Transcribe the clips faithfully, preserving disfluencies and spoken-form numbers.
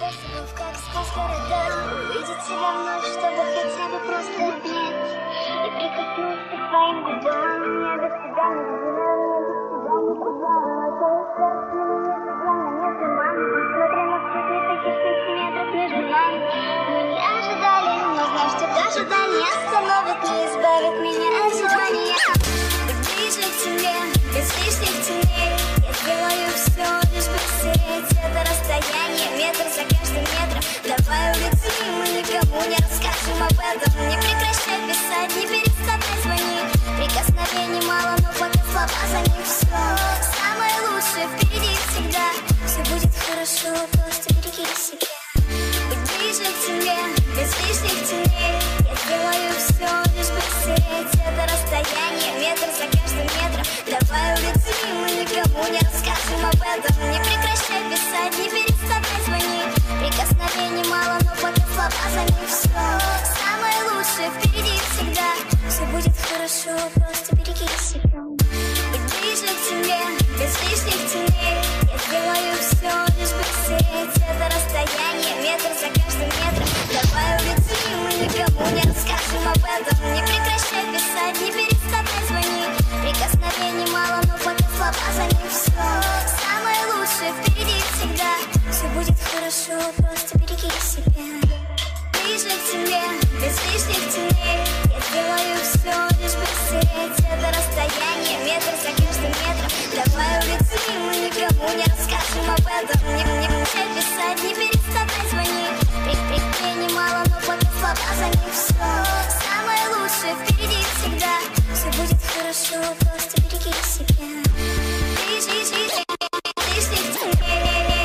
способов, как сквозь города увидеть себя вновь, чтобы хотя бы просто обнять и прикоснуться к твоим губам. Я без тебя не знаю, я без тебя никуда. Твое сердце меня согласно не туман. Несмотря на все тысячи сантиметров между нами, мы не ожидали, но знаю, что даже ожидание остановит, не избавит меня от желания быть ближе к тебе, без лишних теней. Я сделаю все, лишь бы стереть это расстояние, метр за каждым метром. Давай улетим, мы никому не расскажем об этом. Не прекращай писать, не переставай звонить. Прикосновений мало, но пока слова за них все. Самое лучшее впереди всегда. Все будет хорошо, просто береги себя. Быть ближе к тебе, без лишних теней. Я сделаю все, лишь бы стереть это расстояние, метр за каждым метром. Давай улетим, мы никому не расскажем об этом. Не прекращай писать, не переставай звонить. Прикосновений мало, но пока слова за них все. Самое лучшее впереди всегда. Все будет хорошо, просто береги себя. Быть ближе к тебе, без лишних теней. Я сделаю все, лишь бы стереть это расстояние, метр за каждым метром. Давай улетим, мы никому не расскажем об этом. Не прекращай писать, не переставай звонить. Прикосновений мало, но пока слова за них все. Самое лучшее впереди всегда. Все будет хорошо, просто береги себя. Ближе к тебе, без лишних теней. Я сделаю все, лишь бы стереть это расстояние, метр за каждым метром. Давай улетим, мы никому не расскажем об этом. Не, не прекращай писать, не переставай звонить. Прикосновений мало, но пока слова за них все. Самое лучшее впереди всегда. Все будет хорошо, просто береги себя. Ближе, ближе, лишних теней.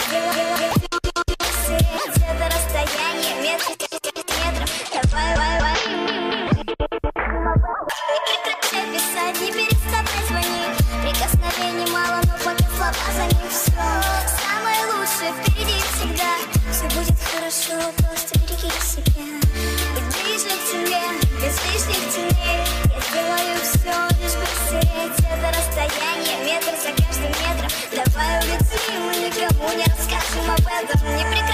Стереть это расстояние, метр метров. Давай, давай, давай. Не прекращай писать, не переставай звонить. Прикосновений мало, но пока слова за них все. Самое лучшее впереди всегда. Все будет хорошо, просто береги себя. Быть ближе к тебе, без лишних теней. Я сделаю все, лишь бы стереть это расстояние, метр за каждым метром. Давай улетим, мы никому не расскажем об этом. Не прекращай